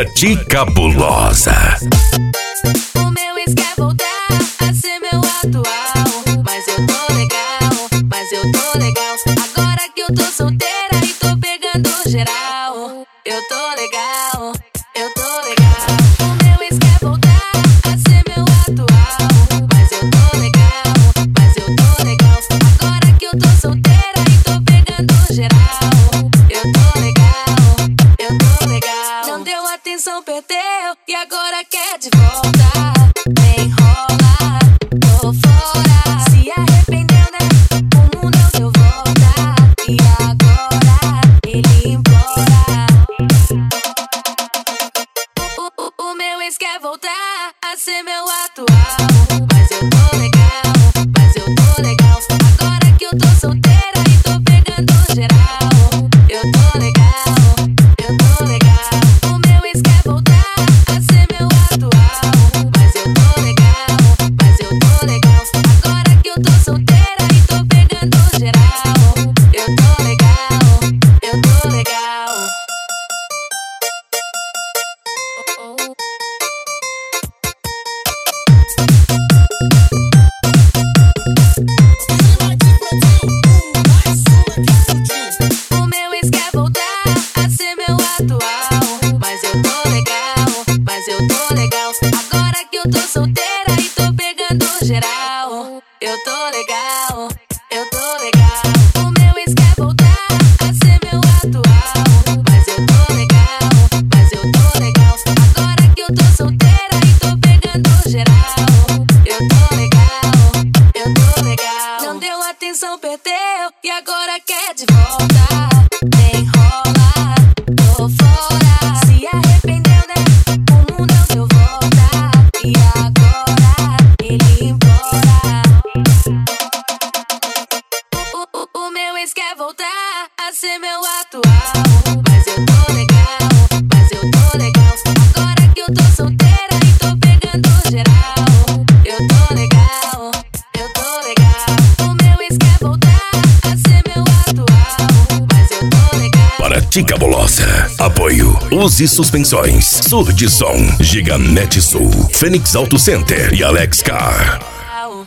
Para ti, cabulosa. O meu ex quer voltar a ser meu atual, mas eu tô legal, mas eu tô legal. Agora que eu tô solteira e tô pegando geral, eu tô legal, eu tô legal. O meu ex quer voltar a ser meu atual, mas eu tô legal, mas eu tô legal. Agora que eu tô solteira e tô pegando geral, eu tô legal, eu tô legal. Não deu atenção, perdeu e agora quer de volta. Nem rola, tô fora. Se arrependeu, né? O mundo deu volta e agora ele implora. O meu ex quer voltar a ser meu atual, mas eu tô legal, mas eu tô legal. Agora que eu tô solteira e tô pegando geral, eu tô legal, eu tô legal. O meu ex quer voltar a ser meu atual, mas eu tô legal, mas eu tô legal. Agora que eu tô solteira e tô pegando geral, eu tô legal, eu tô legal. O meu ex quer voltar a ser meu atual, mas eu tô legal, mas eu tô legal. Agora que eu tô solteira e tô pegando geral, eu tô legal, eu tô legal. O meu ex quer voltar a ser meu atual, mas eu tô legal, mas eu tô legal. Agora que eu tô solteira e tô pegando geral, eu tô legal, eu tô legal. Não deu atenção, perdeu e agora quer de volta. Nem rola, tô fora. Se arrependeu, né? O mundo deu volta e agora ele implora. O meu ex quer voltar a ser meu atual, mas eu tô legal, mas eu tô legal. Agora que eu tô solteira e tô pegando geral, eu tô legal, eu tô legal. O meu ex quer voltar a ser meu atual, mas eu tô legal. Para ti, cabulosa. Apoio Uzi Suspensões, Surdison, Giganete Sul, Fênix Auto Center e Alex Car.